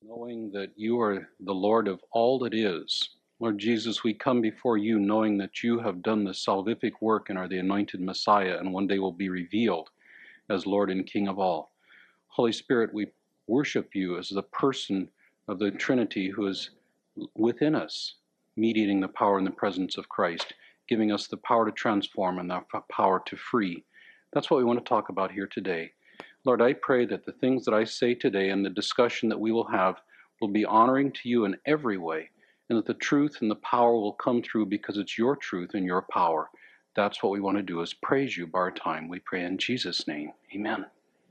knowing that you are the Lord of all that is. Lord Jesus, we come before you knowing that you have done the salvific work and are the anointed Messiah and one day will be revealed as Lord and King of all. Holy Spirit, we worship you as the person of the Trinity who is within us, mediating the power and the presence of Christ, giving us the power to transform and the power to free. That's what we want to talk about here today. Lord, I pray that the things that I say today and the discussion that we will have will be honoring to you in every way, and that the truth and the power will come through because it's your truth and your power. That's what we want to do, is praise you by our time. We pray in Jesus' name. Amen.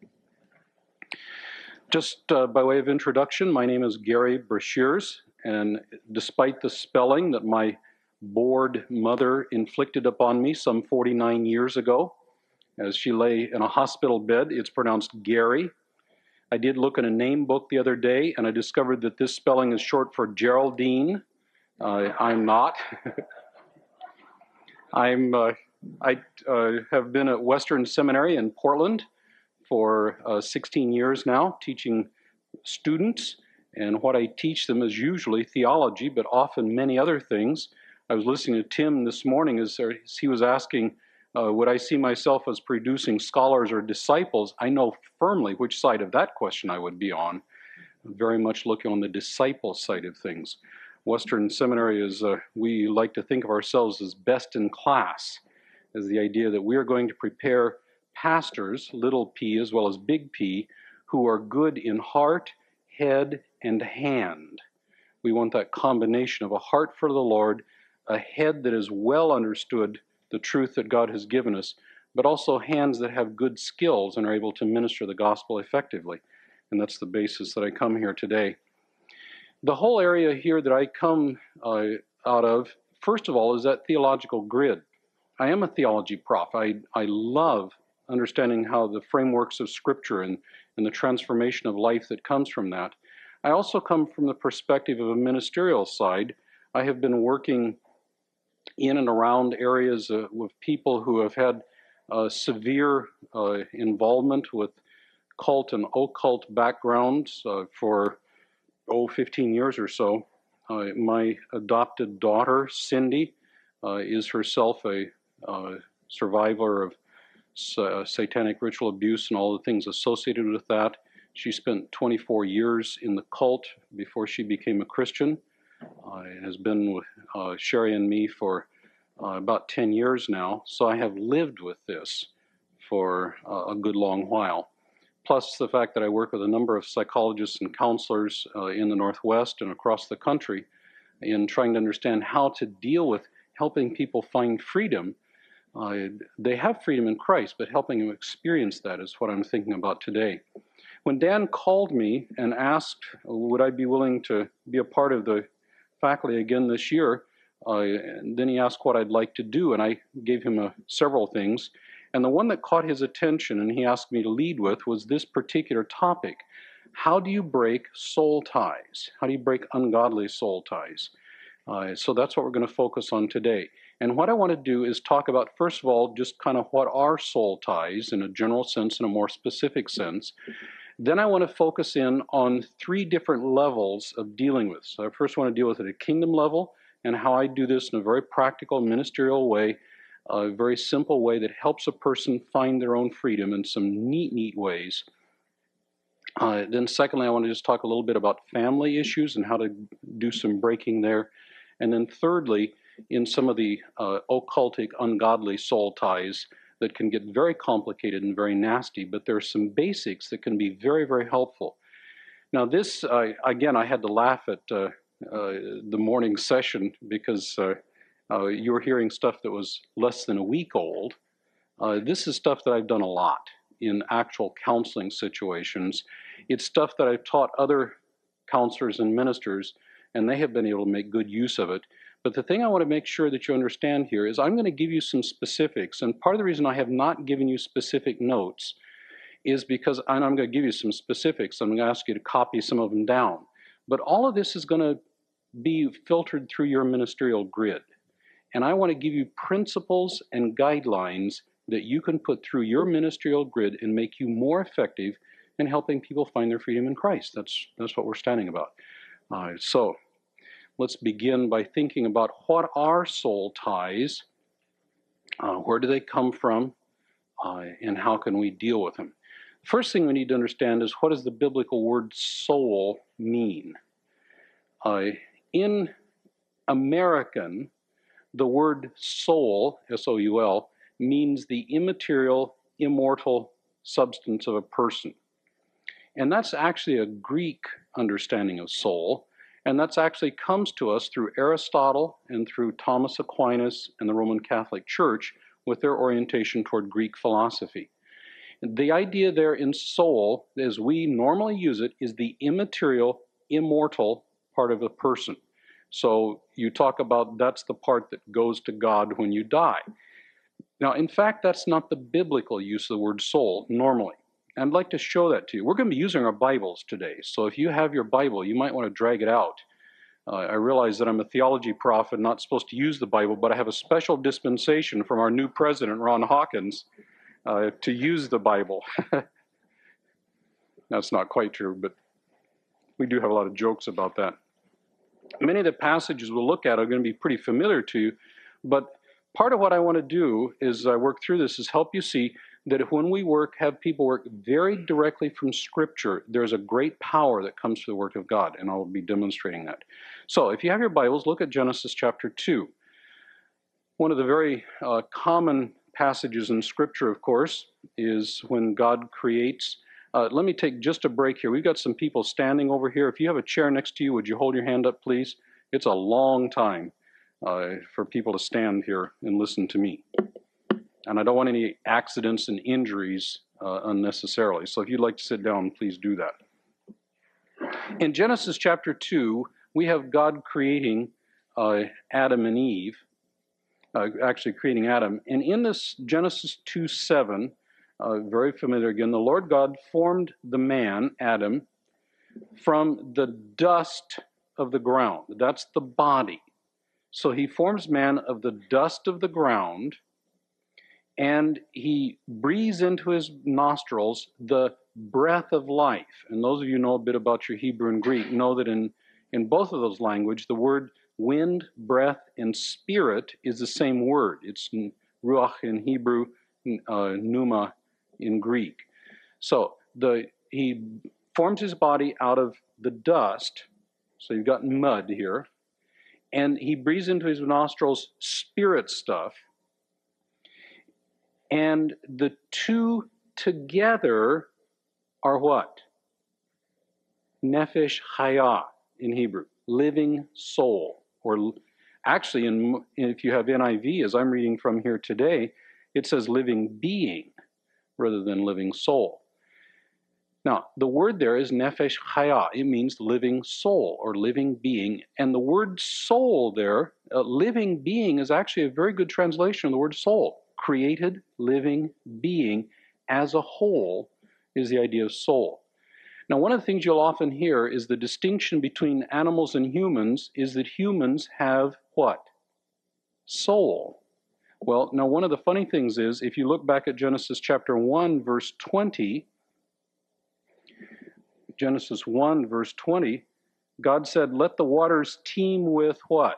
Just by way of introduction, my name is Gary Brashears, and despite the spelling that my bored mother inflicted upon me some 49 years ago, as she lay in a hospital bed, it's pronounced Gary. I did look in a name book the other day, and I discovered that this spelling is short for Geraldine. I'm not. I have been at Western Seminary in Portland for 16 years now, teaching students, and what I teach them is usually theology, but often many other things. I was listening to Tim this morning as he was asking, would I see myself as producing scholars or disciples? I know firmly which side of that question I would be on. Very much looking on the disciple side of things. Western Seminary is, we like to think of ourselves as best in class, as the idea that we are going to prepare pastors, little p as well as big P, who are good in heart, head, and hand. We want that combination of a heart for the Lord, a head that is well understood the truth that God has given us, but also hands that have good skills and are able to minister the gospel effectively. And that's the basis that I come here today. The whole area here that I come out of, first of all, is that theological grid. I am a theology prof. I love understanding how the frameworks of Scripture and the transformation of life that comes from that. I also come from the perspective of a ministerial side. I have been working in and around areas with people who have had severe involvement with cult and occult backgrounds for 15 years or so. My adopted daughter, Cindy, is herself a survivor of satanic ritual abuse and all the things associated with that. She spent 24 years in the cult before she became a Christian. Has been with Sherry and me for about 10 years now, so I have lived with this for a good long while. Plus the fact that I work with a number of psychologists and counselors in the Northwest and across the country in trying to understand how to deal with helping people find freedom. They have freedom in Christ, but helping them experience that is what I'm thinking about today. When Dan called me and asked, would I be willing to be a part of the faculty again this year, and then he asked what I'd like to do, and I gave him several things. And the one that caught his attention and he asked me to lead with was this particular topic. How do you break soul ties? How do you break ungodly soul ties? So that's what we're going to focus on today. And what I want to do is talk about, first of all, just kind of what are soul ties in a general sense and a more specific sense. Then I want to focus in on 3 different levels of dealing with. So I first want to deal with it at a kingdom level and how I do this in a very practical, ministerial way, a very simple way that helps a person find their own freedom in some neat ways. Then secondly, I want to just talk a little bit about family issues and how to do some breaking there. And then thirdly, in some of the occultic, ungodly soul ties that can get very complicated and very nasty, but there are some basics that can be very helpful. Now this, again, I had to laugh at the morning session because you were hearing stuff that was less than a week old. This is stuff that I've done a lot in actual counseling situations. It's stuff that I've taught other counselors and ministers, and they have been able to make good use of it. But the thing I want to make sure that you understand here is I'm going to give you some specifics, and part of the reason I have not given you specific notes is because I'm going to give you some specifics. I'm going to ask you to copy some of them down. But all of this is going to be filtered through your ministerial grid. And I want to give you principles and guidelines that you can put through your ministerial grid and make you more effective and helping people find their freedom in Christ. That's what we're standing about. So let's begin by thinking about what are soul ties, where do they come from, and how can we deal with them. First thing we need to understand is, what does the biblical word soul mean? In American, the word soul, S-O-U-L, means the immaterial, immortal substance of a person. And that's actually a Greek understanding of soul, and that's actually comes to us through Aristotle and through Thomas Aquinas and the Roman Catholic Church with their orientation toward Greek philosophy. The idea there in soul, as we normally use it, is the immaterial, immortal part of a person. So you talk about that's the part that goes to God when you die. Now, in fact, that's not the biblical use of the word soul normally. I'd like to show that to you. We're going to be using our Bibles today, so if you have your Bible, you might want to drag it out. I realize that I'm a theology prof and not supposed to use the Bible, but I have a special dispensation from our new president, Ron Hawkins, to use the Bible. That's not quite true, but we do have a lot of jokes about that. Many of the passages we'll look at are going to be pretty familiar to you, but part of what I want to do is I work through this is help you see that if when we have people work very directly from Scripture, there's a great power that comes to the work of God, and I'll be demonstrating that. So if you have your Bibles, look at Genesis chapter 2. One of the very common passages in Scripture, of course, is when God creates. Let me take just a break here. We've got some people standing over here. If you have a chair next to you, would you hold your hand up, please? It's a long time for people to stand here and listen to me. And I don't want any accidents and injuries unnecessarily. So if you'd like to sit down, please do that. In Genesis chapter 2, we have God creating Adam and Eve, actually creating Adam. And in this Genesis 2:7, very familiar again, the Lord God formed the man, Adam, from the dust of the ground. That's the body. So he forms man of the dust of the ground, and he breathes into his nostrils the breath of life. And those of you who know a bit about your Hebrew and Greek know that in both of those languages, the word wind, breath, and spirit is the same word. It's ruach in Hebrew, pneuma in Greek. So he forms his body out of the dust. So you've got mud here. And he breathes into his nostrils spirit stuff. And the two together are what? Nefesh Hayah in Hebrew, living soul. Or actually, if you have NIV, as I'm reading from here today, it says living being rather than living soul. Now, the word there is Nefesh Hayah. It means living soul or living being. And the word soul there, living being, is actually a very good translation of the word soul. Created, living being as a whole is the idea of soul. Now, one of the things you'll often hear is the distinction between animals and humans is that humans have what? Soul. Well, now one of the funny things is, if you look back at Genesis chapter 1, verse 20, Genesis 1, verse 20, God said, let the waters teem with what?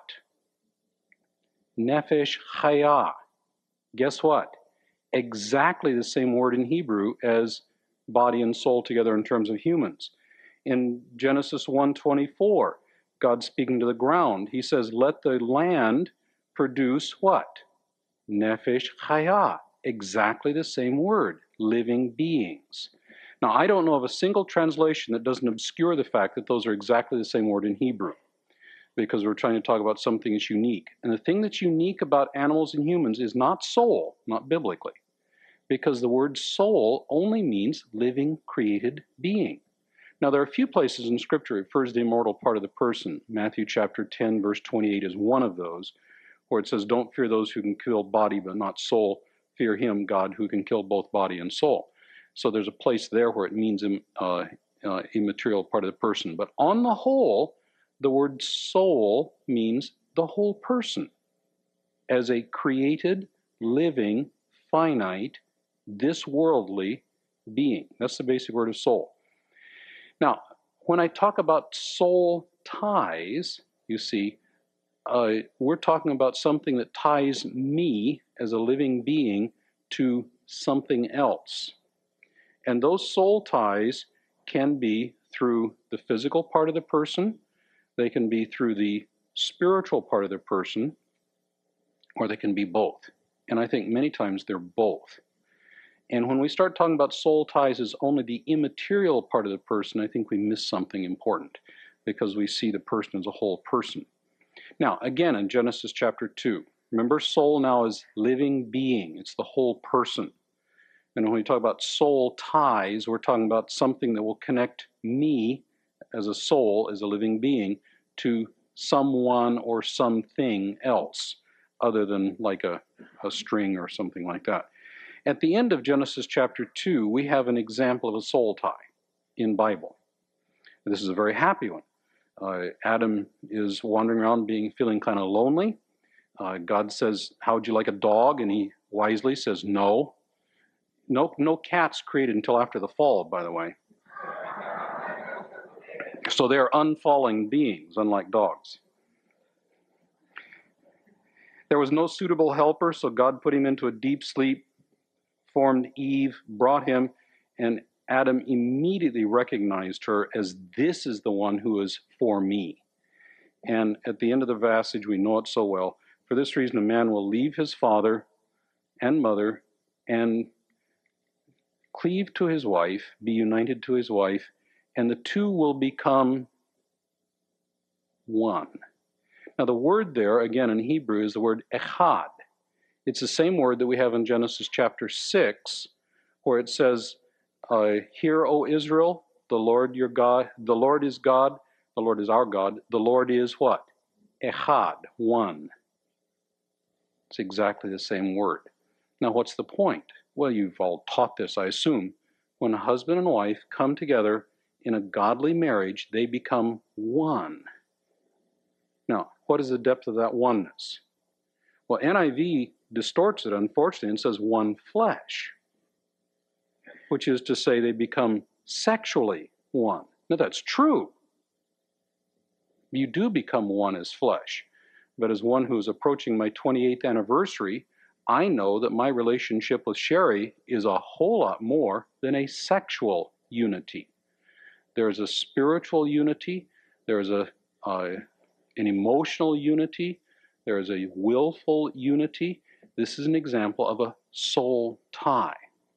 Nefesh Hayah. Guess what? Exactly the same word in Hebrew as body and soul together in terms of humans. In Genesis 1:24, God speaking to the ground, he says, let the land produce what? Nefesh Hayah. Exactly the same word, living beings. Now, I don't know of a single translation that doesn't obscure the fact that those are exactly the same word in Hebrew, because we're trying to talk about something that's unique. And the thing that's unique about animals and humans is not soul, not biblically, because the word soul only means living, created being. Now, there are a few places in Scripture it refers to the immortal part of the person. Matthew chapter 10, verse 28 is one of those, where it says, don't fear those who can kill body but not soul. Fear him, God, who can kill both body and soul. So there's a place there where it means immaterial part of the person. But on the whole, the word soul means the whole person as a created, living, finite, this worldly being. That's the basic word of soul. Now, when I talk about soul ties, you see, we're talking about something that ties me as a living being to something else. And those soul ties can be through the physical part of the person, they can be through the spiritual part of the person, or they can be both. And I think many times they're both. And when we start talking about soul ties as only the immaterial part of the person, I think we miss something important because we see the person as a whole person. Now, again, in Genesis chapter 2, remember soul now is living being. It's the whole person. And when we talk about soul ties, we're talking about something that will connect me as a soul, as a living being, to someone or something else other than like a string or something like that. At the end of Genesis chapter 2, we have an example of a soul tie in Bible. And this is a very happy one. Adam is wandering around feeling kind of lonely. God says, how would you like a dog? And he wisely says, no. No cats created until after the fall, by the way. So they're unfalling beings, unlike dogs. There was no suitable helper, so God put him into a deep sleep, formed Eve, brought him, and Adam immediately recognized her as this is the one who is for me. And at the end of the passage, we know it so well. For this reason, a man will leave his father and mother and cleave to his wife, be united to his wife, and the two will become one. Now the word there, again in Hebrew, is the word echad. It's the same word that we have in Genesis chapter 6, where it says, Hear, O Israel, the Lord your God, the Lord is God, the Lord is our God, the Lord is what? Echad, one. It's exactly the same word. Now what's the point? Well, you've all taught this, I assume. When a husband and wife come together in a godly marriage, they become one. Now, what is the depth of that oneness? Well, NIV distorts it, unfortunately, and says one flesh, which is to say they become sexually one. Now, that's true. You do become one as flesh. But as one who is approaching my 28th anniversary, I know that my relationship with Sherry is a whole lot more than a sexual unity. There's a spiritual unity, there's an emotional unity, there's a willful unity. This is an example of a soul tie.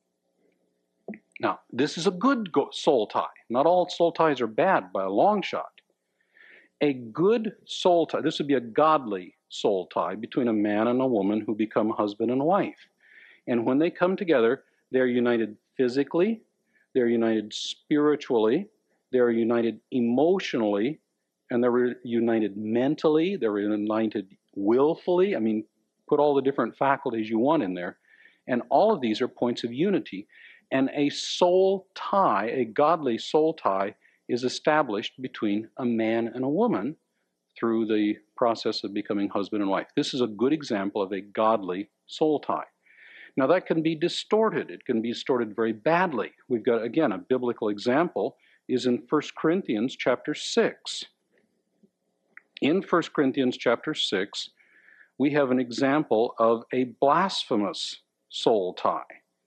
Now, this is a good soul tie. Not all soul ties are bad by a long shot. A good soul tie, this would be a godly soul tie between a man and a woman who become husband and wife. And when they come together, they're united physically, they're united spiritually, they're united emotionally, and they're united mentally, they're united willfully. I mean, put all the different faculties you want in there. And all of these are points of unity. And a soul tie, a godly soul tie, is established between a man and a woman through the process of becoming husband and wife. This is a good example of a godly soul tie. Now that can be distorted. It can be distorted very badly. We've got, again, a biblical example is in 1 Corinthians chapter 6. In 1 Corinthians chapter 6, we have an example of a blasphemous soul tie.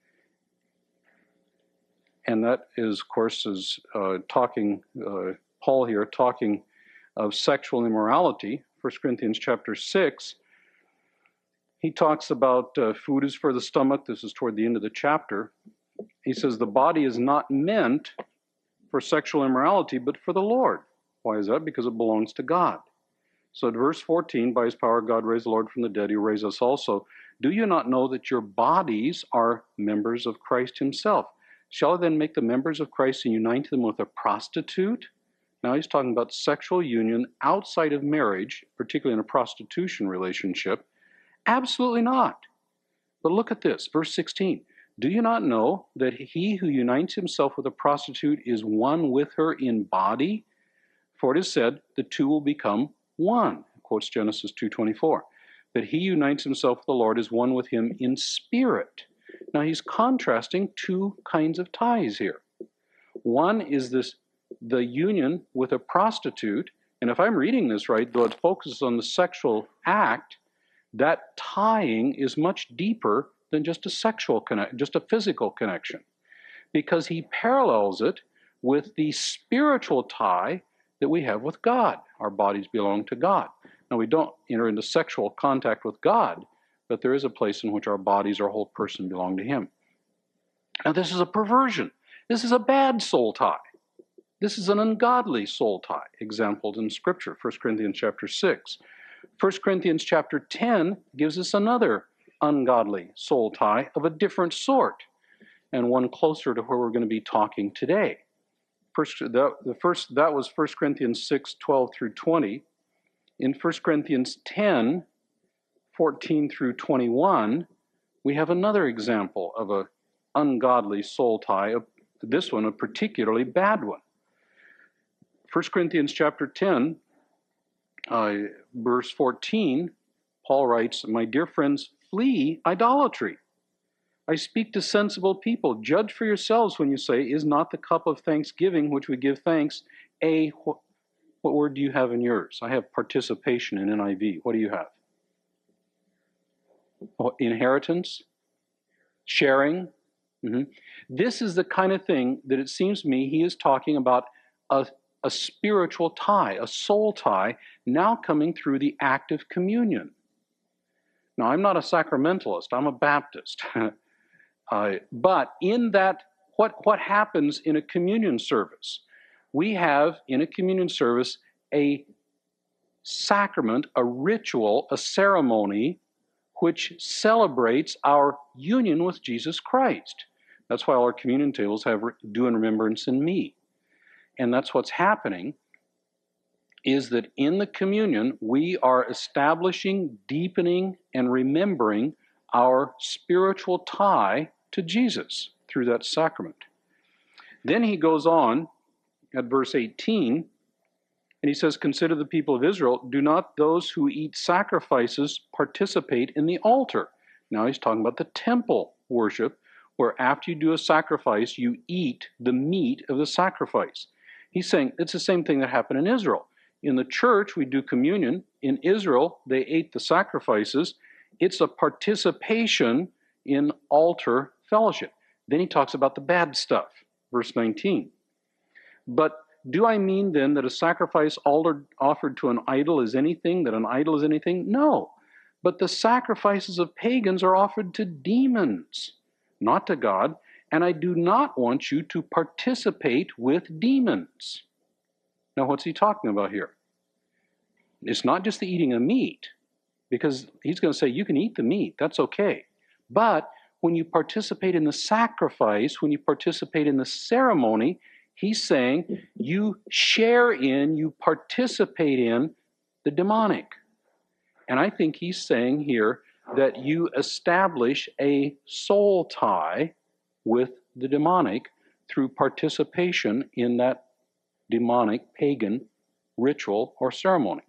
And that is, of course, Paul here talking of sexual immorality. 1 Corinthians chapter 6, he talks about food is for the stomach. This is toward the end of the chapter. He says the body is not meant for sexual immorality, but for the Lord. Why is that? Because it belongs to God. So at verse 14, by his power God raised the Lord from the dead, he raised us also. Do you not know that your bodies are members of Christ himself? Shall I then make the members of Christ and unite them with a prostitute? Now he's talking about sexual union outside of marriage, particularly in a prostitution relationship. Absolutely not. But look at this, verse 16. Do you not know that he who unites himself with a prostitute is one with her in body? For it is said, the two will become one. It quotes Genesis 2:24. But he who unites himself with the Lord is one with him in spirit. Now he's contrasting two kinds of ties here. One is the union with a prostitute, and if I'm reading this right, though it focuses on the sexual act, that tying is much deeper than just just a physical connection, because he parallels it with the spiritual tie that we have with God. Our bodies belong to God. Now, we don't enter into sexual contact with God, but there is a place in which our bodies, our whole person, belong to Him. Now, this is a perversion. This is a bad soul tie. This is an ungodly soul tie, exampled in Scripture, 1 Corinthians chapter 6. 1 Corinthians chapter 10 gives us another ungodly soul tie of a different sort, and one closer to where we're going to be talking today. That was 1 Corinthians 6, 12 through 20. In 1 Corinthians 10, 14 through 21, we have another example of an ungodly soul tie, this one a particularly bad one. 1 Corinthians chapter 10, verse 14, Paul writes, "My dear friends, flee idolatry. I speak to sensible people. Judge for yourselves when you say, is not the cup of thanksgiving which we give thanks what word do you have in yours? I have participation in NIV. What do you have? Oh, inheritance? Sharing? Mm-hmm. This is the kind of thing that it seems to me he is talking about a spiritual tie, a soul tie, now coming through the act of communion. Now, I'm not a sacramentalist. I'm a Baptist. But in that, what happens in a communion service? We have in a communion service a sacrament, a ritual, a ceremony which celebrates our union with Jesus Christ. That's why all our communion tables have do in remembrance in me. And that's what's happening, is that in the communion we are establishing, deepening, and remembering our spiritual tie to Jesus through that sacrament. Then he goes on at verse 18, and he says, "Consider the people of Israel, do not those who eat sacrifices participate in the altar?" Now he's talking about the temple worship, where after you do a sacrifice, you eat the meat of the sacrifice. He's saying it's the same thing that happened in Israel. In the church, we do communion. In Israel, they ate the sacrifices. It's a participation in altar fellowship. Then he talks about the bad stuff, verse 19. "But do I mean then that a sacrifice offered to an idol is anything, that an idol is anything? No. But the sacrifices of pagans are offered to demons, not to God, and I do not want you to participate with demons." Now, what's he talking about here? It's not just the eating of meat, because he's going to say you can eat the meat, that's okay. But when you participate in the sacrifice, when you participate in the ceremony, he's saying you share in, you participate in the demonic. And I think he's saying here that you establish a soul tie with the demonic through participation in that demonic pagan ritual or ceremony.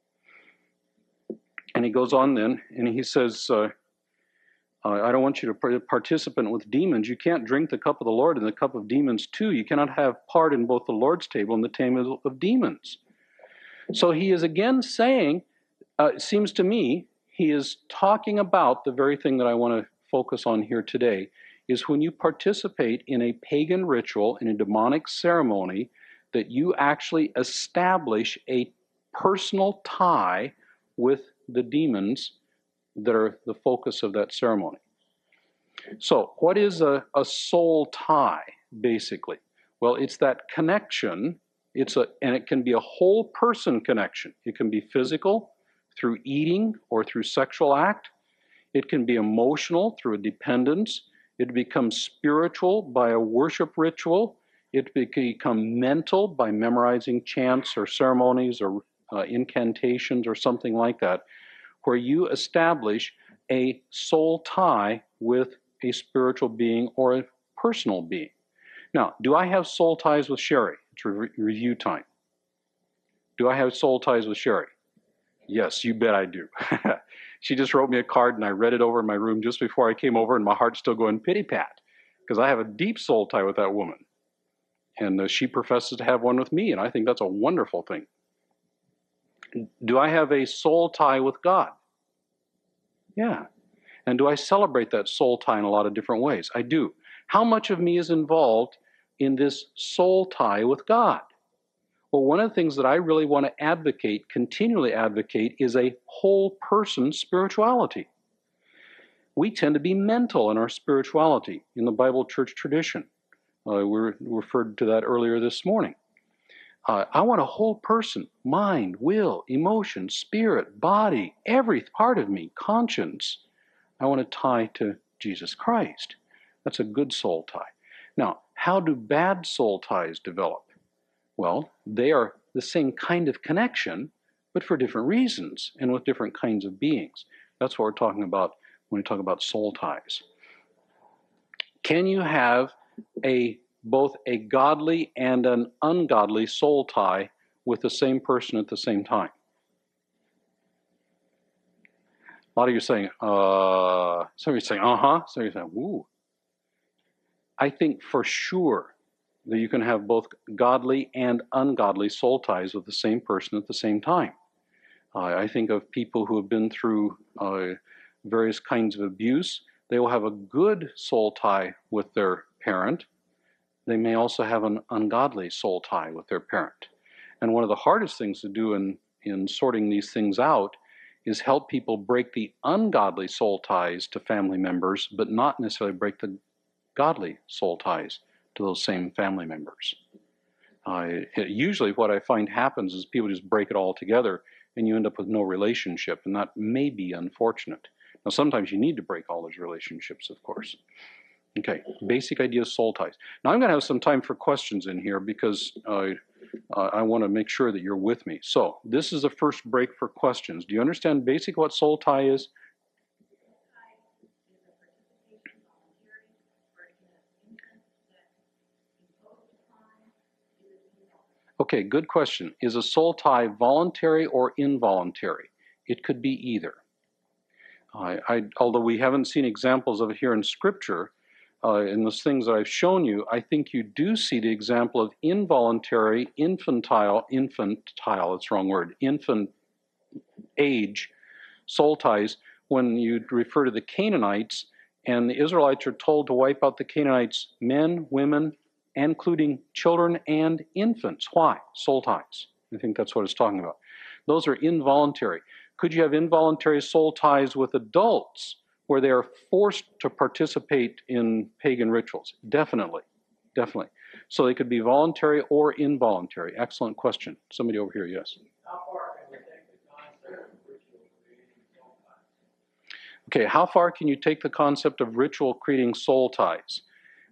And he goes on then, and he says, I don't want you to be a participant with demons. You can't drink the cup of the Lord and the cup of demons too. You cannot have part in both the Lord's table and the table of demons. So he is again saying, it seems to me, he is talking about the very thing that I want to focus on here today, is when you participate in a pagan ritual, in a demonic ceremony, that you actually establish a personal tie with the demons that are the focus of that ceremony. So, what is a soul tie, basically? Well, it's that connection. And it can be a whole person connection. It can be physical, through eating or through sexual act. It can be emotional through a dependence. It becomes spiritual by a worship ritual. It can become mental by memorizing chants or ceremonies or incantations or something like that, where you establish a soul tie with a spiritual being or a personal being. Now, do I have soul ties with Sherry? It's review time. Do I have soul ties with Sherry? Yes, you bet I do. She just wrote me a card and I read it over in my room just before I came over, and my heart's still going pity-pat because I have a deep soul tie with that woman. And she professes to have one with me, and I think that's a wonderful thing. Do I have a soul tie with God? Yeah. And do I celebrate that soul tie in a lot of different ways? I do. How much of me is involved in this soul tie with God? Well, one of the things that I really want to advocate, continually advocate, is a whole person spirituality. We tend to be mental in our spirituality in the Bible church tradition. We referred to that earlier this morning. I want a whole person, mind, will, emotion, spirit, body, every part of me, conscience. I want to tie to Jesus Christ. That's a good soul tie. Now, how do bad soul ties develop? Well, they are the same kind of connection, but for different reasons and with different kinds of beings. That's what we're talking about when we talk about soul ties. Can you have both a godly and an ungodly soul tie with the same person at the same time? A lot of you are saying, some of you are saying, some of you are saying, ooh. I think for sure that you can have both godly and ungodly soul ties with the same person at the same time. I think of people who have been through various kinds of abuse. They will have a good soul tie with their parent. They may also have an ungodly soul tie with their parent. And one of the hardest things to do in sorting these things out is help people break the ungodly soul ties to family members, but not necessarily break the godly soul ties to those same family members. Usually what I find happens is people just break it all together and you end up with no relationship, and that may be unfortunate. Now sometimes you need to break all those relationships, of course. Okay, basic idea of soul ties. Now I'm going to have some time for questions in here because I want to make sure that you're with me. So this is the first break for questions. Do you understand basic what soul tie is? Okay, good question. Is a soul tie voluntary or involuntary? It could be either. Although we haven't seen examples of it here in Scripture, in those things that I've shown you, I think you do see the example of involuntary, infantile, that's the wrong word, infant age soul ties when you refer to the Canaanites, and the Israelites are told to wipe out the Canaanites, men, women, including children and infants. Why? Soul ties. I think that's what it's talking about. Those are involuntary. Could you have involuntary soul ties with adults where they are forced to participate in pagan rituals? Definitely. Definitely. So they could be voluntary or involuntary. Excellent question. Somebody over here, yes. How far can we take the concept of ritual creating soul ties? Okay, how far can you take the concept of ritual creating soul ties?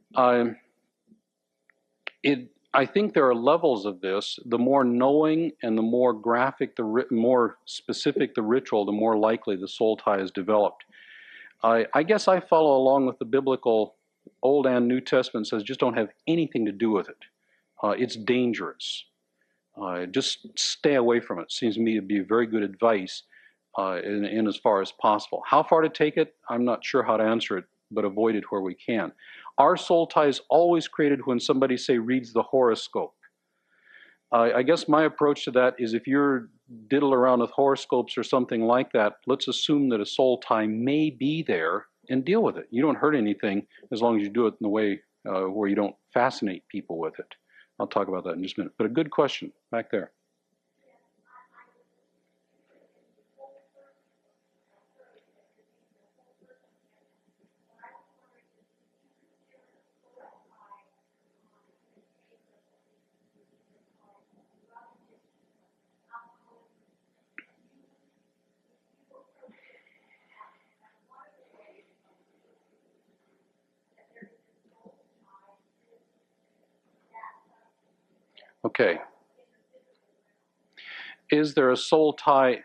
I think there are levels of this. The more knowing and the more graphic, more specific the ritual, the more likely the soul tie is developed. I guess I follow along with the biblical Old and New Testament says just don't have anything to do with it. It's dangerous. Just stay away from it. Seems to me to be very good advice in as far as possible. How far to take it? I'm not sure how to answer it, but avoid it where we can. Our soul tie is always created when somebody, say, reads the horoscope. I guess my approach to that is if you're diddle around with horoscopes or something like that, let's assume that a soul tie may be there and deal with it. You don't hurt anything as long as you do it in the way where you don't fascinate people with it. I'll talk about that in just a minute. But a good question back there. Okay. Is there a soul tie?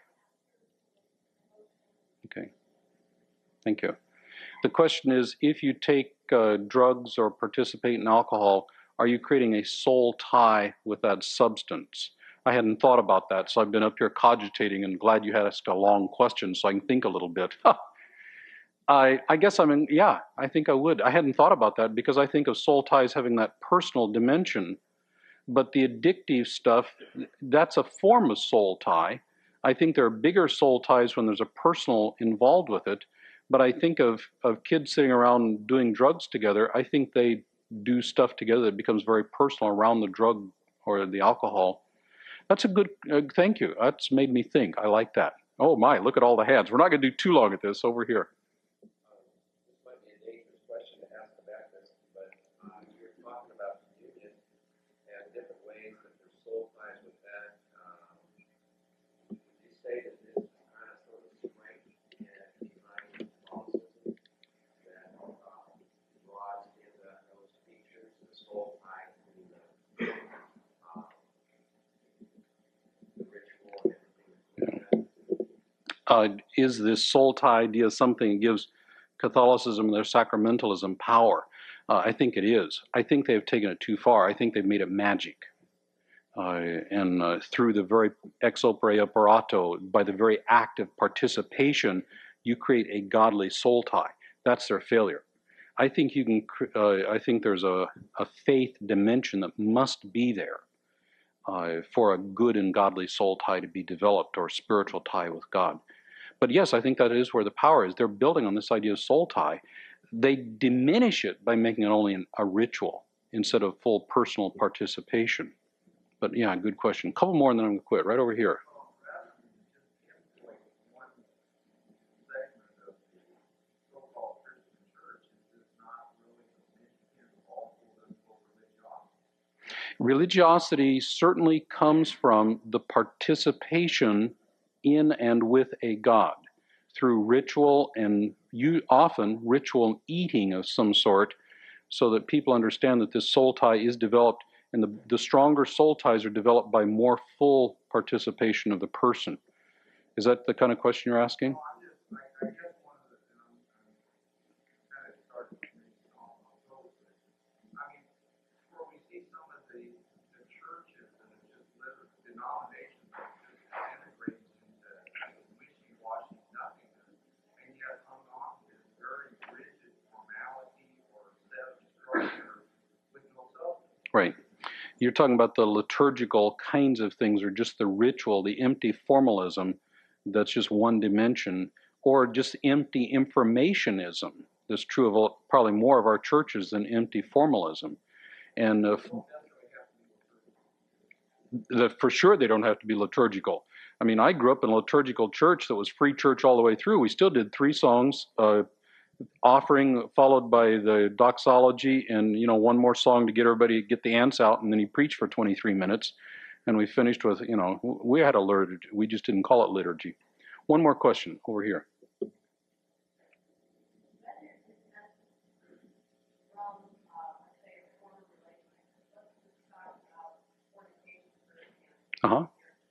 Okay. Thank you. The question is, if you take drugs or participate in alcohol, are you creating a soul tie with that substance? I hadn't thought about that, so I've been up here cogitating, and glad you had asked a long question so I can think a little bit. I guess yeah, I think I would. I hadn't thought about that because I think of soul ties having that personal dimension, but the addictive stuff, that's a form of soul tie. I think there are bigger soul ties when there's a personal involved with it, but I think of kids sitting around doing drugs together. I think they do stuff together that becomes very personal around the drug or the alcohol. That's a good, thank you. That's made me think. I like that. Oh my, look at all the hands. We're not going to do too long at this. Over here. This might be a dangerous question to ask about this, but you're talking about communion and different ways that there's soul ties with that. Would you say that this is kind of sort of strength and behind Catholicism that draws in those features, the soul tie to the ritual and everything like that? Is this soul tie idea something that gives Catholicism their sacramentalism power? I think it is. I think they've taken it too far. I think they've made it magic. And through the very ex opere operato, by the very act of participation, you create a godly soul tie. That's their failure. I think you can. I think there's a faith dimension that must be there for a good and godly soul tie to be developed, or spiritual tie with God. But yes, I think that is where the power is. They're building on this idea of soul tie. They diminish it by making it only a ritual instead of full personal participation. But yeah, good question. A couple more and then I'm going to quit. Right over here. Religiosity certainly comes from the participation in and with a God through ritual, and often ritual eating of some sort, so that people understand that this soul tie is developed, and the stronger soul ties are developed by more full participation of the person. Is that the kind of question you're asking? Right. You're talking about the liturgical kinds of things, or just the ritual, the empty formalism that's just one dimension, or just empty informationism that's true of probably more of our churches than empty formalism. And for sure they don't have to be liturgical. I mean, I grew up in a liturgical church that was free church all the way through. We still did 3 songs, offering followed by the doxology, and one more song to get everybody, get the ants out, and then he preached for 23 minutes, and we finished with, we had a liturgy. We just didn't call it liturgy. One more question over here. Uh-huh.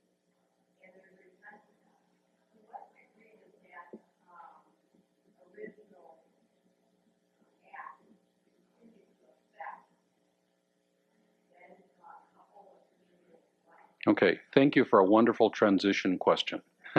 Okay, thank you for a wonderful transition question.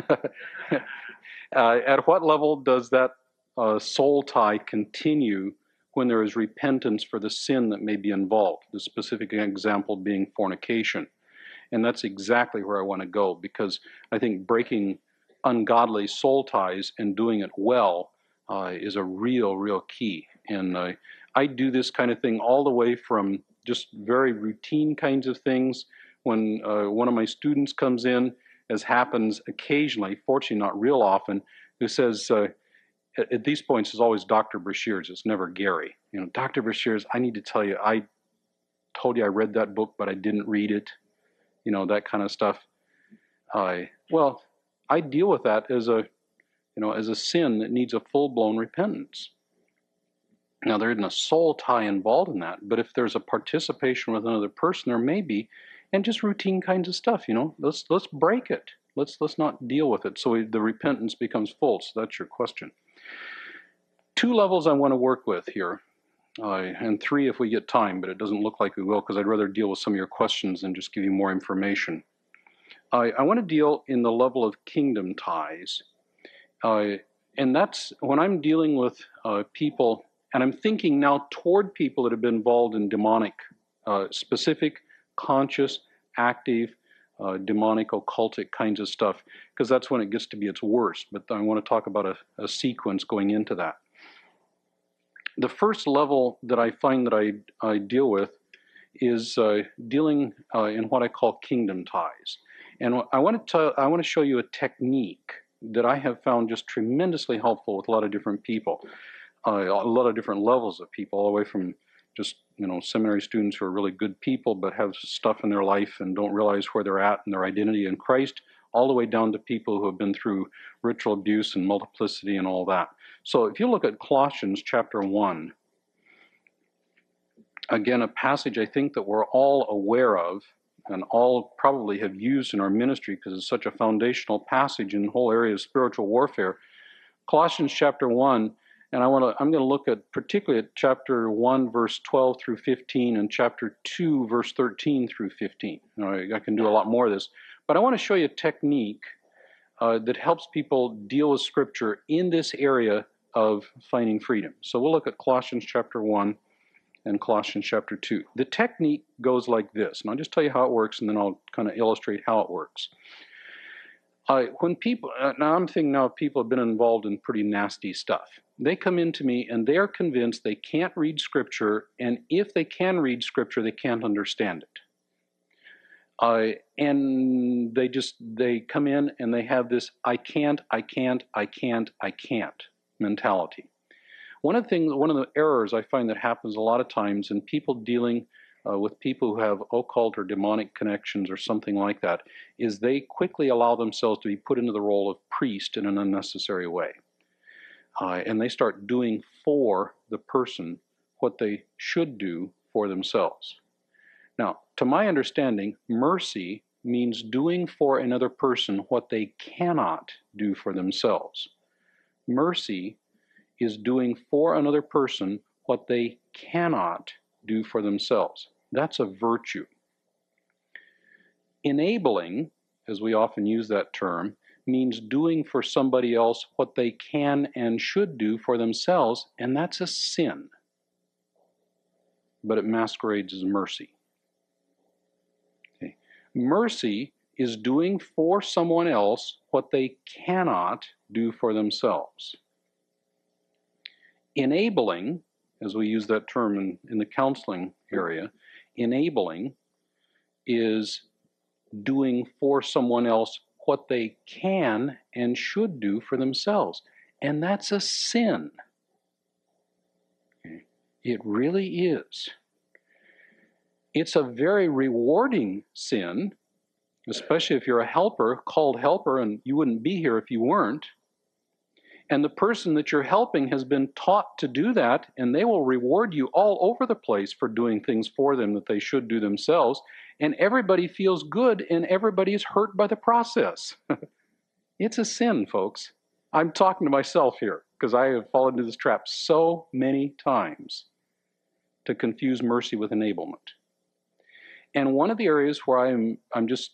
At what level does that soul tie continue when there is repentance for the sin that may be involved? The specific example being fornication. And that's exactly where I want to go, because I think breaking ungodly soul ties and doing it well is a real key. And I do this kind of thing all the way from just very routine kinds of things. When one of my students comes in, as happens occasionally, fortunately not real often, who says, at these points it's always Dr. Brashears, it's never Gary. Dr. Brashears, I need to tell you, I told you I read that book, but I didn't read it. That kind of stuff. Well, I deal with that as a sin that needs a full-blown repentance. Now, there isn't a soul tie involved in that, but if there's a participation with another person, there may be, and just routine kinds of stuff. Let's break it. Let's not deal with it, so the repentance becomes full. So that's your question. 2 levels I want to work with here, and 3 if we get time, but it doesn't look like we will, because I'd rather deal with some of your questions than just give you more information. I want to deal in the level of kingdom ties. And that's when I'm dealing with people, and I'm thinking now toward people that have been involved in demonic, specific, conscious, active, demonic, occultic kinds of stuff, because that's when it gets to be its worst. But I want to talk about a sequence going into that. The first level that I find that I deal with is dealing in what I call kingdom ties. And I want to show you a technique that I have found just tremendously helpful with a lot of different people, a lot of different levels of people, all the way from just seminary students who are really good people but have stuff in their life and don't realize where they're at and their identity in Christ, all the way down to people who have been through ritual abuse and multiplicity and all that. So if you look at Colossians chapter 1, again, a passage I think that we're all aware of and all probably have used in our ministry because it's such a foundational passage in the whole area of spiritual warfare. Colossians chapter 1, and I'm going to look at particularly at chapter 1, verse 12 through 15, and chapter 2, verse 13 through 15. I can do a lot more of this, but I want to show you a technique that helps people deal with Scripture in this area of finding freedom. So we'll look at Colossians chapter 1 and Colossians chapter 2. The technique goes like this, and I'll just tell you how it works, and then I'll kind of illustrate how it works. When people, now I'm thinking now people have been involved in pretty nasty stuff. They come into me and they're convinced they can't read Scripture, and if they can read Scripture, they can't understand it. And they come in and they have this I can't mentality. One of the errors I find that happens a lot of times in people dealing with people who have occult or demonic connections or something like that is they quickly allow themselves to be put into the role of priest in an unnecessary way. And they start doing for the person what they should do for themselves. Now, to my understanding, mercy means doing for another person what they cannot do for themselves. Mercy is doing for another person what they cannot do for themselves. That's a virtue. Enabling, as we often use that term, means doing for somebody else what they can and should do for themselves, and that's a sin. But it masquerades as mercy. Okay. Mercy is doing for someone else what they cannot do for themselves. Enabling, as we use that term in the counseling area, enabling is doing for someone else what they can and should do for themselves. And that's a sin. Okay. It really is. It's a very rewarding sin, especially if you're a helper, called helper, and you wouldn't be here if you weren't. And the person that you're helping has been taught to do that, and they will reward you all over the place for doing things for them that they should do themselves. And everybody feels good, and everybody is hurt by the process. It's a sin, folks. I'm talking to myself here because I have fallen into this trap so many times to confuse mercy with enablement. And one of the areas where I'm just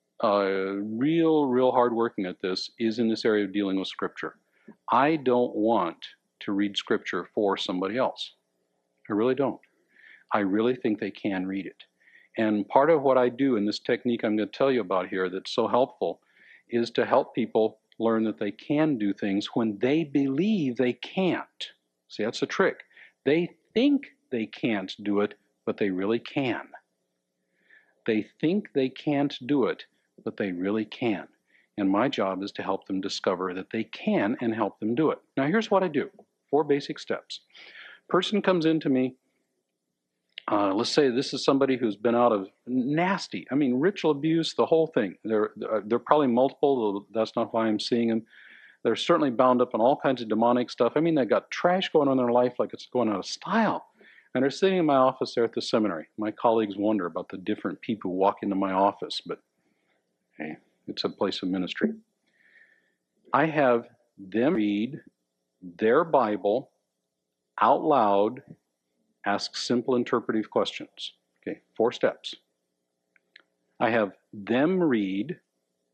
real hard working at this is in this area of dealing with Scripture. I don't want to read Scripture for somebody else. I really don't. I really think they can read it. And part of what I do in this technique I'm going to tell you about here that's so helpful is to help people learn that they can do things when they believe they can't. See, that's the trick. They think they can't do it, but they really can. They think they can't do it, but they really can. And my job is to help them discover that they can and help them do it. Now, here's what I do. 4 basic steps. Person comes into me. Let's say this is somebody who's been out of nasty, ritual abuse, the whole thing. They're probably multiple. That's not why I'm seeing them. They're certainly bound up in all kinds of demonic stuff. They've got trash going on in their life like it's going out of style. And they're sitting in my office there at the seminary. My colleagues wonder about the different people who walk into my office, but hey, it's a place of ministry. I have them read their Bible out loud, ask simple interpretive questions. Okay, 4 steps. I have them read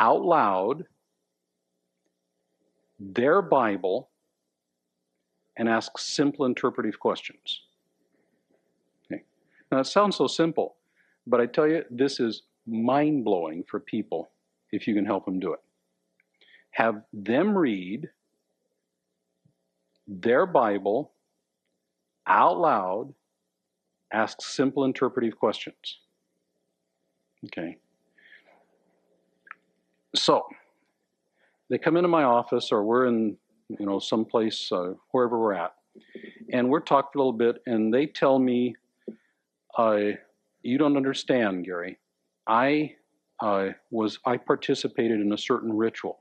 out loud their Bible and ask simple interpretive questions. Okay. Now, it sounds so simple, but I tell you, this is mind-blowing for people if you can help them do it. Have them read their Bible out loud, ask simple interpretive questions. Okay. So, they come into my office, or we're in, someplace, wherever we're at, and we're talking a little bit, and they tell me, you don't understand, Gary. I participated in a certain ritual.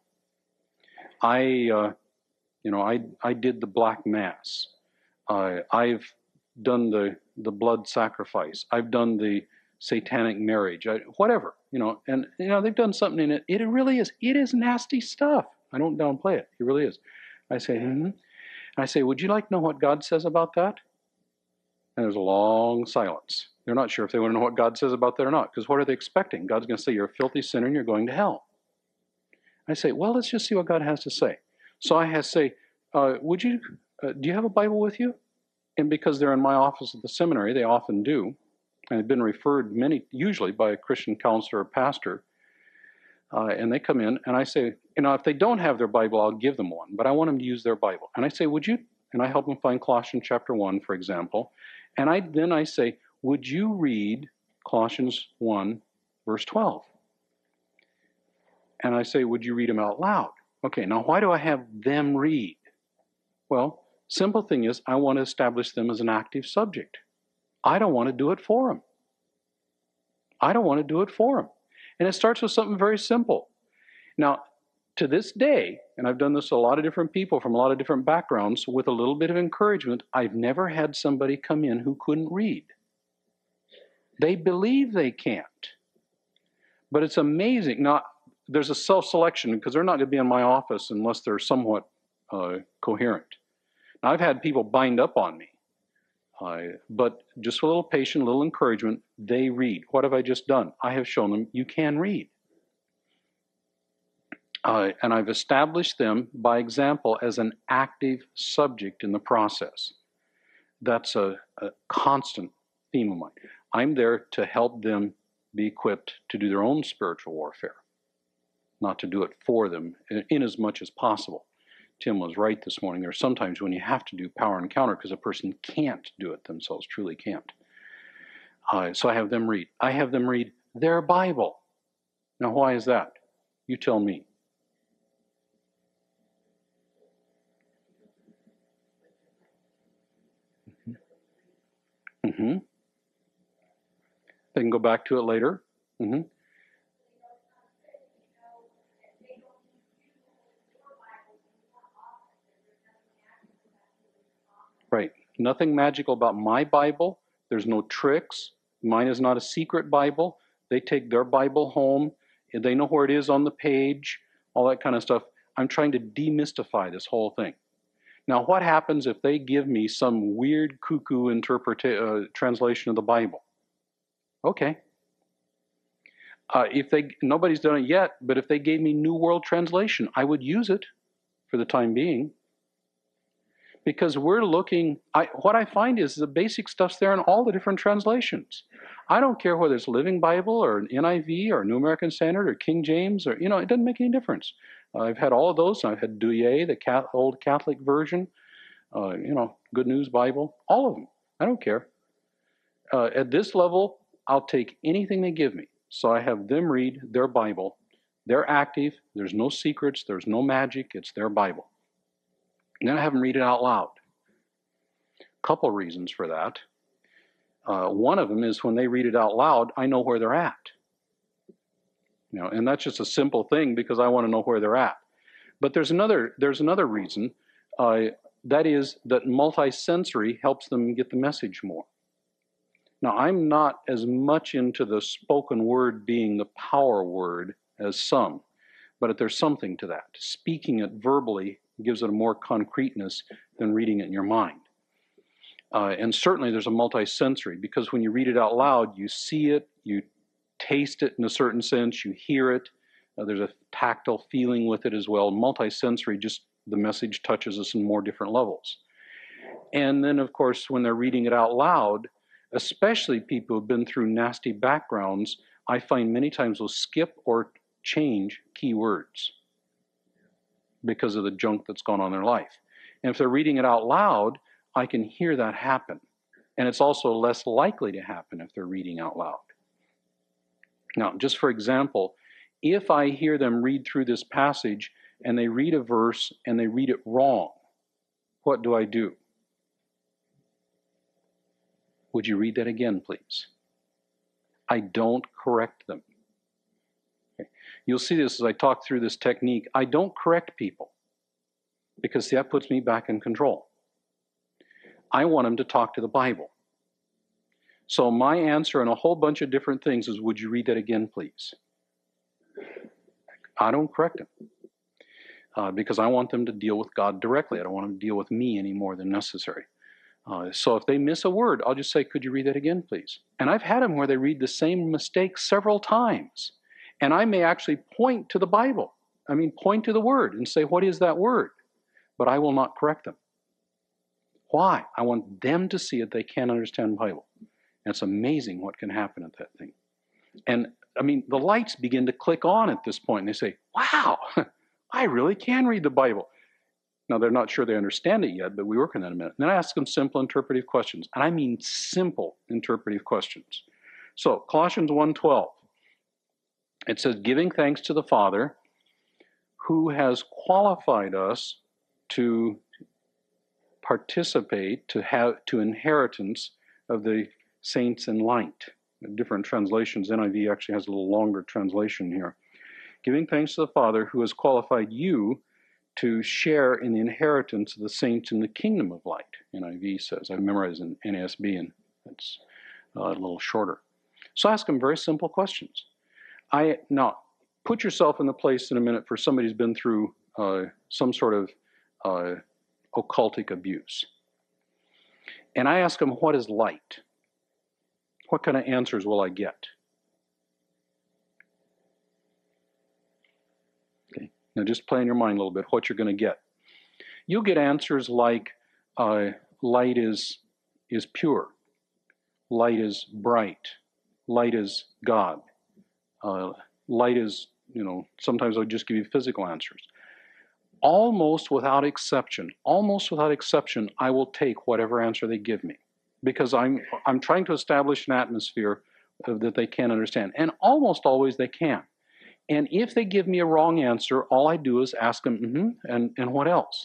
I did the Black Mass. I've done the blood sacrifice. I've done the satanic marriage. Whatever, and they've done something in it. It really is. It is nasty stuff. I don't downplay it. It really is. I say, I say, would you like to know what God says about that? And there's a long silence. They're not sure if they want to know what God says about that or not, because what are they expecting? God's going to say, you're a filthy sinner and you're going to hell. I say, well, let's just see what God has to say. So I say, do you have a Bible with you? And because they're in my office at the seminary, they often do, and have been referred usually by a Christian counselor or pastor, and they come in, and I say, if they don't have their Bible, I'll give them one, but I want them to use their Bible. And I say, would you? And I help them find Colossians chapter 1, for example. And then I say, would you read Colossians 1, verse 12? And I say, would you read them out loud? Okay, now why do I have them read? Well, simple thing is, I want to establish them as an active subject. I don't want to do it for them. I don't want to do it for them. And it starts with something very simple. Now, to this day, and I've done this to a lot of different people from a lot of different backgrounds, with a little bit of encouragement, I've never had somebody come in who couldn't read. They believe they can't. But it's amazing. Now, there's a self-selection, because they're not going to be in my office unless they're somewhat coherent. Now, I've had people bind up on me. But just a little patience, a little encouragement, they read. What have I just done? I have shown them you can read. And I've established them by example as an active subject in the process. That's a constant theme of mine. I'm there to help them be equipped to do their own spiritual warfare, not to do it for them in as much as possible. Tim was right this morning. There are sometimes when you have to do power encounter because a person can't do it themselves, truly can't. So I have them read. I have them read their Bible. Now, why is that? You tell me. Mm-hmm. They can go back to it later. Mm-hmm. Right. Nothing magical about my Bible. There's no tricks. Mine is not a secret Bible. They take their Bible home. They know where it is on the page, all that kind of stuff. I'm trying to demystify this whole thing. Now, what happens if they give me some weird cuckoo translation of the Bible? Okay. Nobody's done it yet, but if they gave me New World Translation, I would use it for the time being. Because we're looking, what I find is the basic stuff's there in all the different translations. I don't care whether it's Living Bible or NIV or New American Standard or King James, or, it doesn't make any difference. I've had all of those. I've had Douay, the old Catholic version, Good News Bible, all of them. I don't care. At this level, I'll take anything they give me. So I have them read their Bible. They're active. There's no secrets. There's no magic. It's their Bible. And then I have them read it out loud. A couple reasons for that. One of them is when they read it out loud, I know where they're at. And that's just a simple thing because I want to know where they're at. But there's another reason. That is that multisensory helps them get the message more. Now, I'm not as much into the spoken word being the power word as some, but there's something to that. Speaking it verbally gives it a more concreteness than reading it in your mind. And certainly there's a multisensory, because when you read it out loud, you see it, you taste it in a certain sense, you hear it, There's a tactile feeling with it as well. Multisensory, just the message touches us in more different levels. And then, of course, when they're reading it out loud, especially people who've been through nasty backgrounds, I find many times will skip or change key words because of the junk that's gone on in their life. And if they're reading it out loud, I can hear that happen. And it's also less likely to happen if they're reading out loud. Now, just for example, if I hear them read through this passage and they read a verse and they read it wrong, what do? Would you read that again, please? I don't correct them. Okay. You'll see this as I talk through this technique. I don't correct people because see, that puts me back in control. I want them to talk to the Bible. So my answer in a whole bunch of different things is, would you read that again, please? I don't correct them because I want them to deal with God directly. I don't want them to deal with me any more than necessary. So if they miss a word, I'll just say, could you read that again, please? And I've had them where they read the same mistake several times. And I may actually point to the Bible. I mean, point to the word and say, what is that word? But I will not correct them. Why? I want them to see it. They can't understand the Bible. And it's amazing what can happen at that thing. And I mean, the lights begin to click on at this point, and they say, wow, I really can read the Bible. Now, they're not sure they understand it yet, but we work on that in a minute. And then I ask them simple interpretive questions. And I mean simple interpretive questions. So, Colossians 1:12, it says, giving thanks to the Father who has qualified us to participate, to inheritance of the saints in light. Different translations, NIV actually has a little longer translation here. Giving thanks to the Father who has qualified you to share in the inheritance of the saints in the kingdom of light, NIV says. I've memorized in NASB, and it's a little shorter. So ask them very simple questions. Now, put yourself in the place in a minute for somebody who's been through some sort of occultic abuse. And I ask them, what is light? What kind of answers will I get? Okay. Now just play in your mind a little bit what you're going to get. You'll get answers like light is pure, light is bright, light is God, light is, sometimes I'll just give you physical answers. Almost without exception, I will take whatever answer they give me because I'm trying to establish an atmosphere that they can understand. And almost always they can. And if they give me a wrong answer, all I do is ask them, and what else?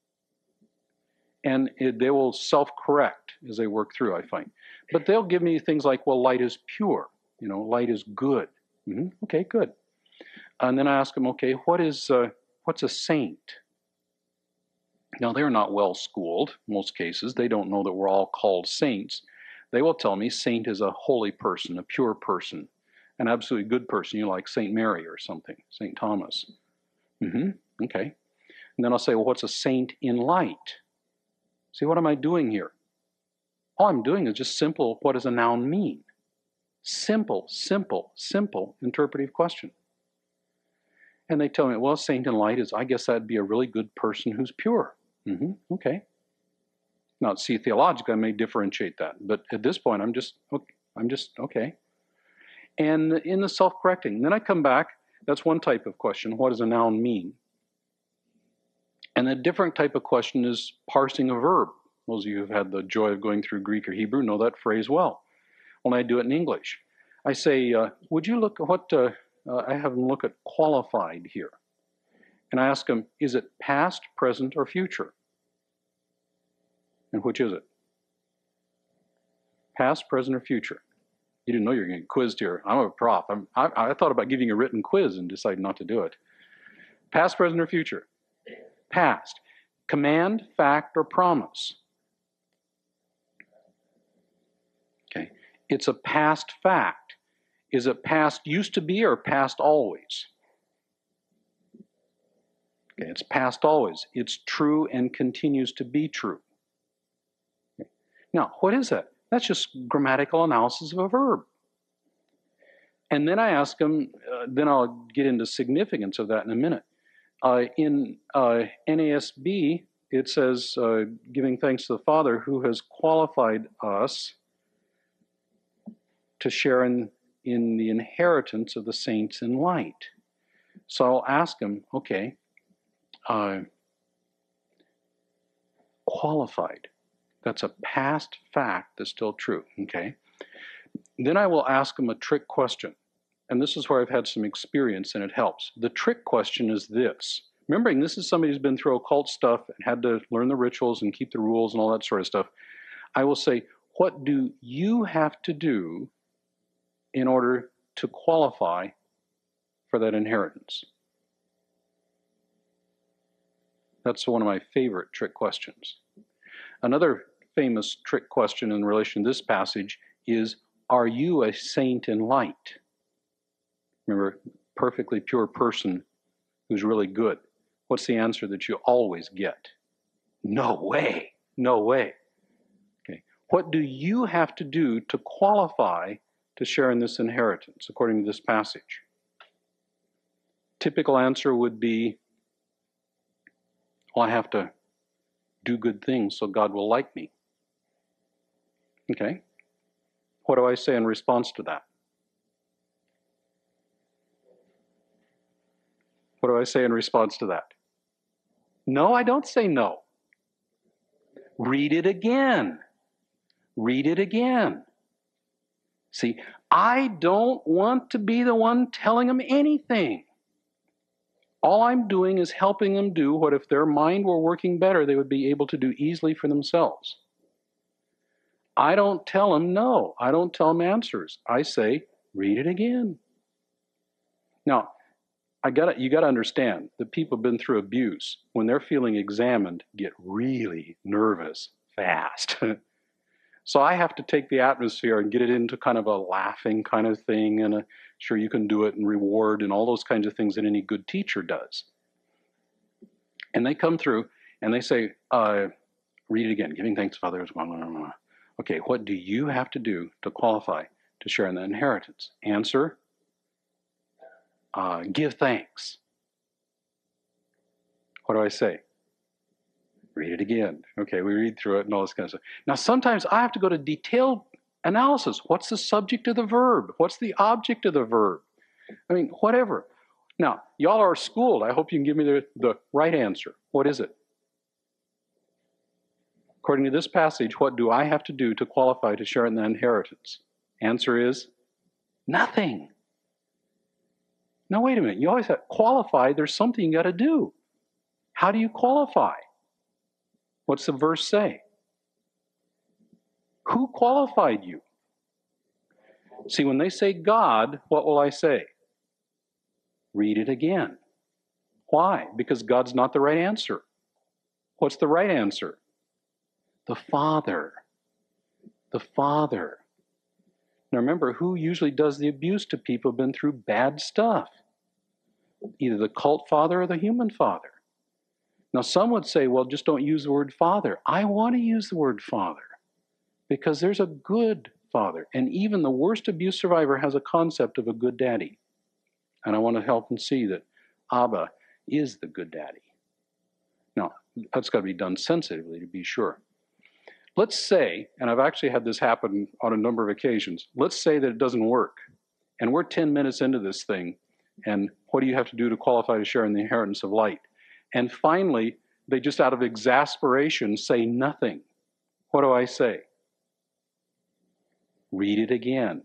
And they will self-correct as they work through, I find. But they'll give me things like, well, light is pure. Light is good. Okay, good. And then I ask them, okay, what's a saint? Now, they're not well schooled, in most cases. They don't know that we're all called saints. They will tell me saint is a holy person, a pure person, an absolutely good person, like Saint Mary or something, Saint Thomas. Okay. And then I'll say, well, what's a saint in light? See, what am I doing here? All I'm doing is just simple, what does a noun mean? Simple interpretive question. And they tell me, well, saint in light is, I guess that'd be a really good person who's pure. Okay. Now, see, theologically, I may differentiate that, but at this point, I'm just okay. And in the self-correcting, then I come back. That's one type of question. What does a noun mean? And a different type of question is parsing a verb. Those of you who've had the joy of going through Greek or Hebrew know that phrase well. When I do it in English, I say, would you look at what I have them look at qualified here. And I ask them, is it past, present, or future? And which is it? Past, present, or future? You didn't know you were going to get quizzed here. I'm a prof. I thought about giving a written quiz and decided not to do it. Past, present, or future? Past. Command, fact, or promise? Okay. It's a past fact. Is it past used to be or past always? Okay, it's past always. It's true and continues to be true. Okay. Now, what is that? That's just grammatical analysis of a verb. And then I ask them, then I'll get into significance of that in a minute. In NASB, it says, giving thanks to the Father who has qualified us to share in the inheritance of the saints in light. So I'll ask them, okay, qualified. That's a past fact that's still true, okay? Then I will ask them a trick question. And this is where I've had some experience and it helps. The trick question is this. Remembering this is somebody who's been through occult stuff and had to learn the rituals and keep the rules and all that sort of stuff. I will say, what do you have to do in order to qualify for that inheritance? That's one of my favorite trick questions. Another famous trick question in relation to this passage is, are you a saint in light? Remember, perfectly pure person who's really good. What's the answer that you always get? No way. No way. Okay. What do you have to do to qualify to share in this inheritance, according to this passage? Typical answer would be, well, I have to do good things so God will like me. Okay. What do I say in response to that? What do I say in response to that? No, I don't say no. Read it again. Read it again. See, I don't want to be the one telling them anything. All I'm doing is helping them do what, if their mind were working better, they would be able to do easily for themselves. I don't tell them no. I don't tell them answers. I say, read it again. Now, you got to understand that people have been through abuse. When they're feeling examined, get really nervous fast. So I have to take the atmosphere and get it into kind of a laughing kind of thing, and sure, you can do it, and reward and all those kinds of things that any good teacher does. And they come through and they say, read it again, giving thanks to Father. Okay, what do you have to do to qualify to share in the inheritance? Answer, give thanks. What do I say? Read it again. Okay, we read through it and all this kind of stuff. Now, sometimes I have to go to detailed analysis. What's the subject of the verb? What's the object of the verb? I mean, whatever. Now, y'all are schooled. I hope you can give me the right answer. What is it? According to this passage, what do I have to do to qualify to share in the inheritance? Answer is nothing. Now, wait a minute. You always have qualify. There's something you got to do. How do you qualify? What's the verse say? Who qualified you? See, when they say God, what will I say? Read it again. Why? Because God's not the right answer. What's the right answer? The Father. The Father. Now remember, who usually does the abuse to people who've been through bad stuff? Either the cult father or the human father. Now some would say, well, just don't use the word father. I want to use the word father because there's a good father. And even the worst abuse survivor has a concept of a good daddy. And I want to help them see that Abba is the good daddy. Now, that's got to be done sensitively to be sure. Let's say, and I've actually had this happen on a number of occasions, let's say that it doesn't work. And we're 10 minutes into this thing. And what do you have to do to qualify to share in the inheritance of light? And finally, they just out of exasperation say nothing. What do I say? Read it again.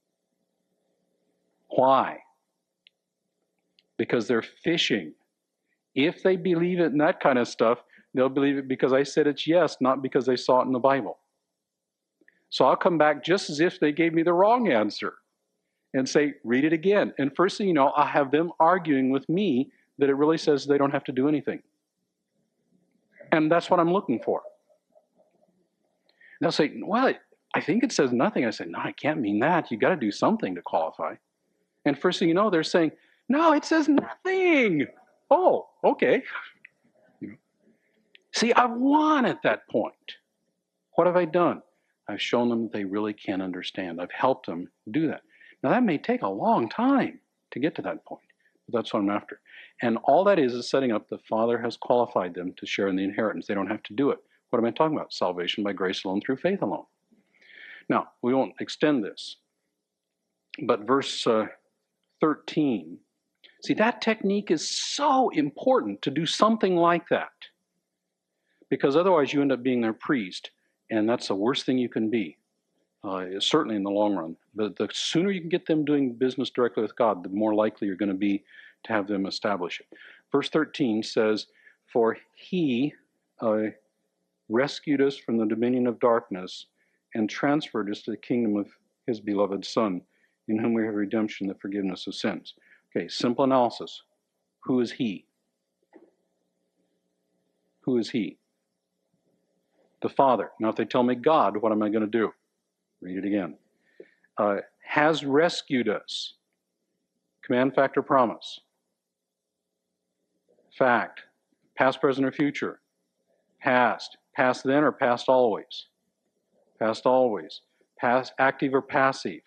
Why? Because they're fishing. If they believe it in that kind of stuff, they'll believe it because I said it's yes, not because they saw it in the Bible. So I'll come back just as if they gave me the wrong answer and say, read it again. And first thing you know, I'll have them arguing with me that it really says they don't have to do anything. And that's what I'm looking for. They'll say, well, I think it says nothing. I say, no, I can't mean that. You got to do something to qualify. And first thing you know, they're saying, no, it says nothing. Oh, okay. See, I've won at that point. What have I done? I've shown them that they really can understand. I've helped them do that. Now that may take a long time to get to that point, but that's what I'm after. And all that is setting up the Father has qualified them to share in the inheritance. They don't have to do it. What am I talking about? Salvation by grace alone, through faith alone. Now, we won't extend this, but verse 13. See, that technique is so important to do something like that, because otherwise you end up being their priest, and that's the worst thing you can be, certainly in the long run. But the sooner you can get them doing business directly with God, the more likely you're going to be to have them establish it. Verse 13 says, "For he rescued us from the dominion of darkness and transferred us to the kingdom of his beloved Son, in whom we have redemption, the forgiveness of sins." Okay, simple analysis. Who is he? Who is he? The Father. Now, if they tell me God, what am I going to do? Read it again. Has rescued us. Command, fact, or promise? Fact. Past, present, or future? Past. Past then or past always? Past always. Past active or passive?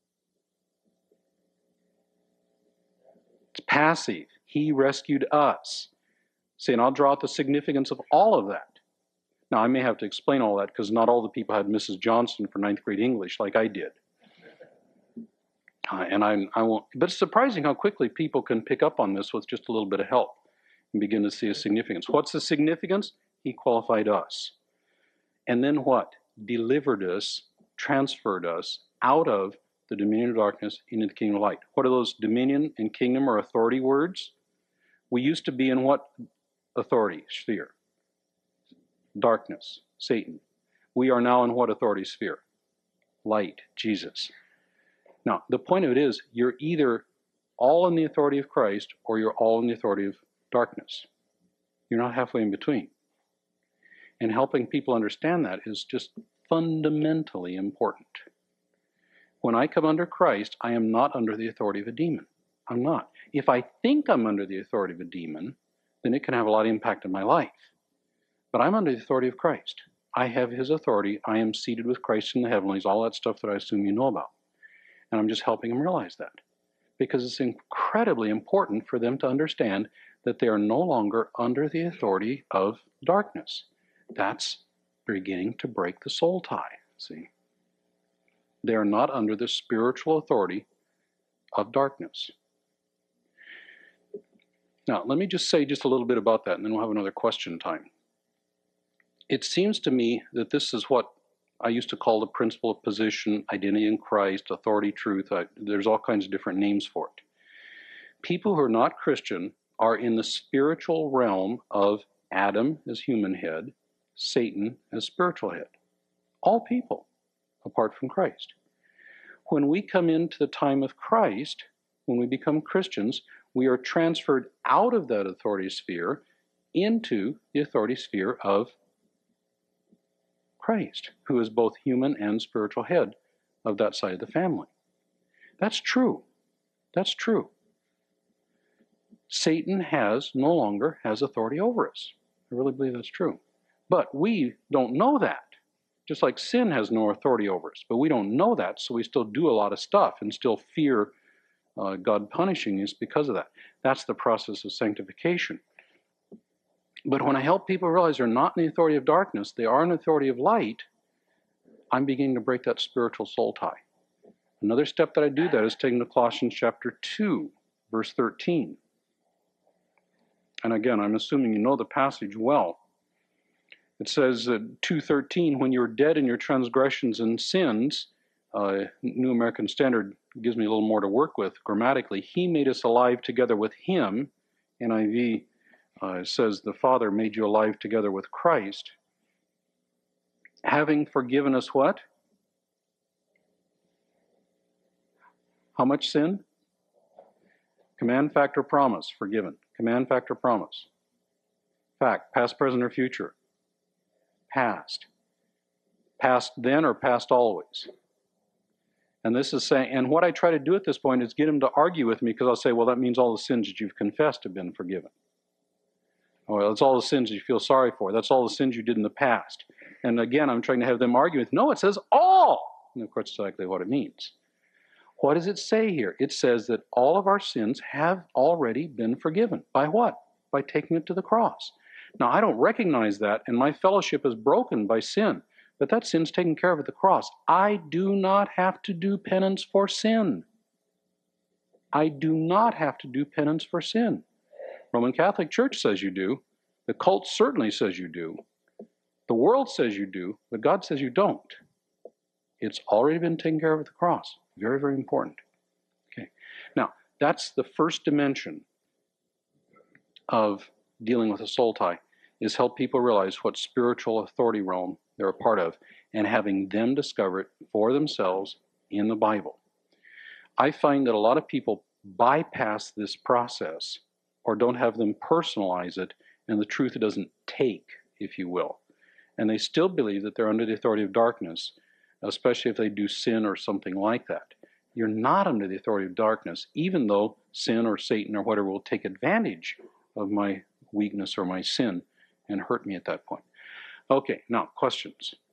It's passive. He rescued us. See, and I'll draw out the significance of all of that. Now, I may have to explain all that because not all the people had Mrs. Johnson for 9th grade English like I did. And I won't. But it's surprising how quickly people can pick up on this with just a little bit of help and begin to see a significance. What's the significance? He qualified us. And then what? Delivered us, transferred us out of the dominion of darkness into the kingdom of light. What are those? Dominion and kingdom or authority words? We used to be in what authority sphere? Darkness, Satan. We are now in what authority sphere? Light, Jesus. Now, the point of it is, you're either all in the authority of Christ or you're all in the authority of darkness. You're not halfway in between. And helping people understand that is just fundamentally important. When I come under Christ, I am not under the authority of a demon. I'm not. If I think I'm under the authority of a demon, then it can have a lot of impact on my life. But I'm under the authority of Christ. I have his authority. I am seated with Christ in the heavenlies, all that stuff that I assume you know about. And I'm just helping them realize that. Because it's incredibly important for them to understand that they are no longer under the authority of darkness. That's beginning to break the soul tie, see? They are not under the spiritual authority of darkness. Now, let me just say just a little bit about that, and then we'll have another question time. It seems to me that this is what I used to call the principle of position, identity in Christ, authority, truth. There's all kinds of different names for it. People who are not Christian are in the spiritual realm of Adam as human head, Satan as spiritual head. All people, apart from Christ. When we come into the time of Christ, when we become Christians, we are transferred out of that authority sphere into the authority sphere of Christ, who is both human and spiritual head of that side of the family. That's true. That's true. Satan no longer has authority over us. I really believe that's true. But we don't know that. Just like sin has no authority over us. But we don't know that, so we still do a lot of stuff and still fear God punishing us because of that. That's the process of sanctification. But when I help people realize they're not in the authority of darkness, they are in the authority of light, I'm beginning to break that spiritual soul tie. Another step that I do that is taking to Colossians chapter 2, verse 13. And again, I'm assuming you know the passage well. It says, 2:13, when you were dead in your transgressions and sins, New American Standard gives me a little more to work with grammatically. He made us alive together with him. NIV says the Father made you alive together with Christ. Having forgiven us what? How much sin? Command, fact, or promise. Forgiven. Command, fact, or promise. Fact. Past, present, or future. Past. Past then or past always. And this is saying, and what I try to do at this point is get him to argue with me, because I'll say, well, that means all the sins that you've confessed have been forgiven. Well, that's all the sins you feel sorry for. That's all the sins you did in the past. And again, I'm trying to have them argue with, no, it says all. And of course, that's exactly what it means. What does it say here? It says that all of our sins have already been forgiven. By what? By taking it to the cross. Now, I don't recognize that, and my fellowship is broken by sin, but that sin's taken care of at the cross. I do not have to do penance for sin. I do not have to do penance for sin. Roman Catholic Church says you do. The cult certainly says you do. The world says you do, but God says you don't. It's already been taken care of at the cross. Very, very important. Okay. Now, that's the first dimension of dealing with a soul tie, is help people realize what spiritual authority realm they're a part of and having them discover it for themselves in the Bible. I find that a lot of people bypass this process or don't have them personalize it, and the truth doesn't take, if you will. And they still believe that they're under the authority of darkness, especially if they do sin or something like that. You're not under the authority of darkness, even though sin or Satan or whatever will take advantage of my weakness or my sin and hurt me at that point. Okay, now questions.